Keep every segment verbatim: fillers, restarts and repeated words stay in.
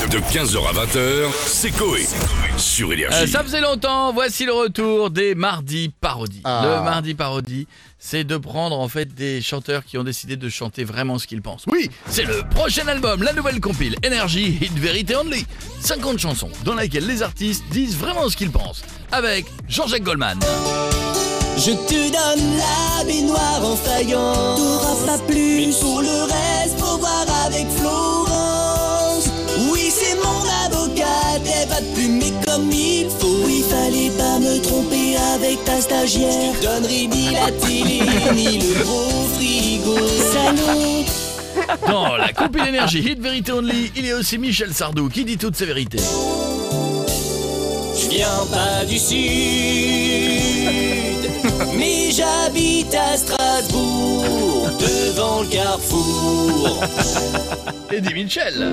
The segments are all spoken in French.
De quinze heures à vingt heures, c'est Coé. Sur Énergie. Euh, ça faisait longtemps, voici le retour des mardis parodies. Ah. Le mardi parodie, c'est de prendre en fait des chanteurs qui ont décidé de chanter vraiment ce qu'ils pensent. Oui, c'est le prochain album, la nouvelle compile Énergie Hit Verity Only. cinquante chansons dans lesquelles les artistes disent vraiment ce qu'ils pensent. Avec Jean-Jacques Goldman. Je te donne la baignoire en faïence. T'auras pas plus. Mais pour le reste, faut voir avec Florence. Oui, c'est mon avocate, elle va te plumer comme il faut. Oui, fallait pas me tromper avec ta stagiaire. Je te donnerai ni la télé, ni le gros frigo. Salaud. Dans la compile Énergie Hit Verity Only, il y a aussi Michel Sardou qui dit toutes ses vérités. Je viens pas du sud, mais j'habite à Strasbourg, devant le carrefour. Eddie Mitchell.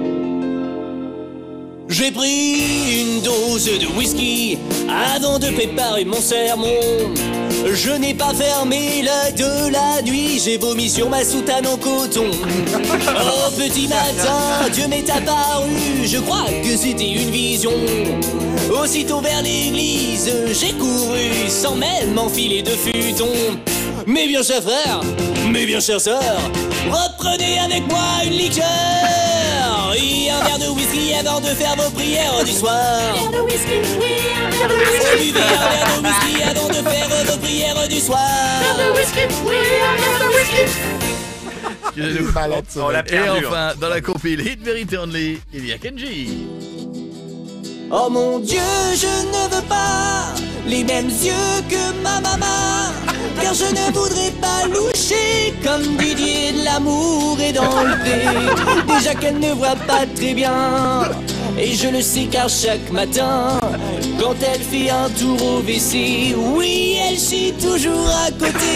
J'ai pris une dose de whisky avant de préparer mon sermon. Je n'ai pas fermé l'œil de la nuit, j'ai vomi sur ma soutane en coton. Au petit matin, Dieu m'est apparu, je crois que c'était une vision. Aussitôt vers l'église, j'ai couru sans même m'enfiler de futon. Mais bien cher frère, mais bien chère sœur, reprenez avec moi une liqueur et un verre de whisky avant de faire vos prières du soir. Un verre de whisky, oui, un verre de whisky. Buvez un verre de whisky avant de faire vos prières du soir. Un verre de whisky, oui, un verre de whisky. Excusez-nous. Malade, ce On l'a mec. Et perdu. enfin, dans la compile Hit Verity Only, il y a Kenji. Oh mon Dieu, je ne veux pas les mêmes yeux que ma maman, car je ne voudrais pas loucher comme Didier de l'amour et d'enlever. Déjà qu'elle ne voit pas très bien, et je le sais car chaque matin, quand elle fait un tour au W C, oui, elle chie toujours à côté.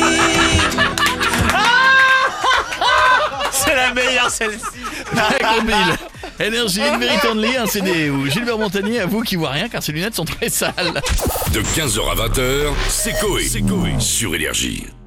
C'est la meilleure celle-ci. La compile Énergie Hit Verity Only, un C D où Gilbert Montagnier avoue qu'il voit rien car ses lunettes sont très sales. De quinze heures à vingt heures, c'est Coé. Sur Énergie.